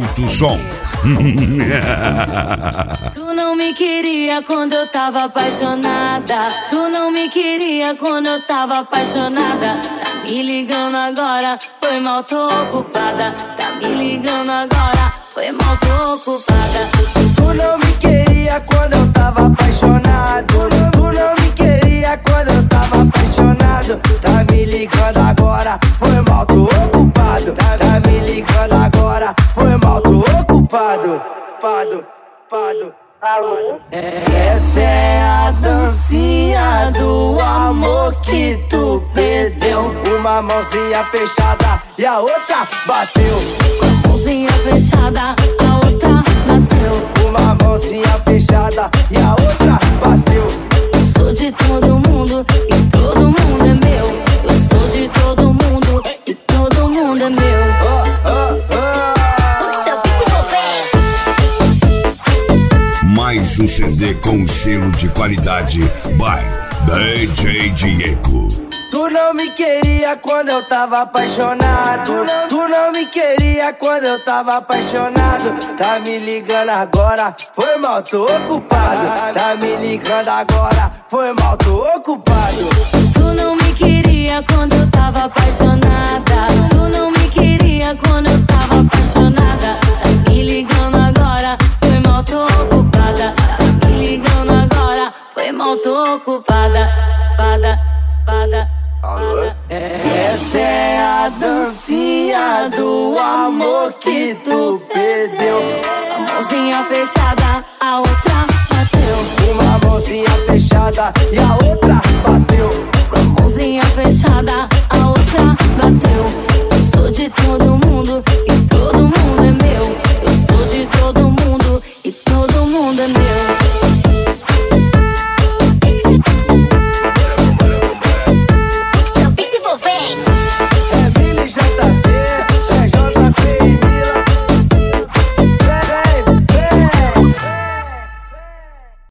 Aumenta o som. Tu não me queria quando eu tava apaixonada. Tu não me queria quando eu tava apaixonada. Tá me ligando agora, foi mal, tô ocupada. Tá me ligando agora, foi mal, tô ocupada. Tu não me queria quando eu tava apaixonado. Tu não me queria quando eu tava apaixonado. Tá me ligando agora, foi mal, tô ocupado. Tá me ligando agora, foi mal, tô ocupado. Essa é a dancinha do amor que tu perdeu. Uma mãozinha fechada e a outra bateu. Uma mãozinha fechada, a outra bateu. Uma mãozinha fechada e a outra bateu. Eu sou de todo mundo e todo mundo é meu. Eu sou de todo mundo e todo mundo é meu. Mais um CD com selo de qualidade by DJ Diego. Tu não me queria quando eu tava apaixonado. Tu não me queria quando eu tava apaixonado. Tá me ligando agora, foi mal, tô ocupado. Tá me ligando agora, foi mal, tô ocupado. Tu não me queria quando eu tava apaixonada. Tu não me queria quando eu tava apaixonada. Tá me ligando agora, foi mal, tô ocupada. Tá me ligando agora, foi mal, tô ocupada. Essa é a dancinha do amor que tu perdeu. Uma mãozinha fechada, a outra bateu. Uma mãozinha fechada e a outra bateu. Com a mãozinha fechada, a outra bateu. Eu sou de todo mundo e todo mundo é meu. Eu sou de todo mundo e todo mundo é meu.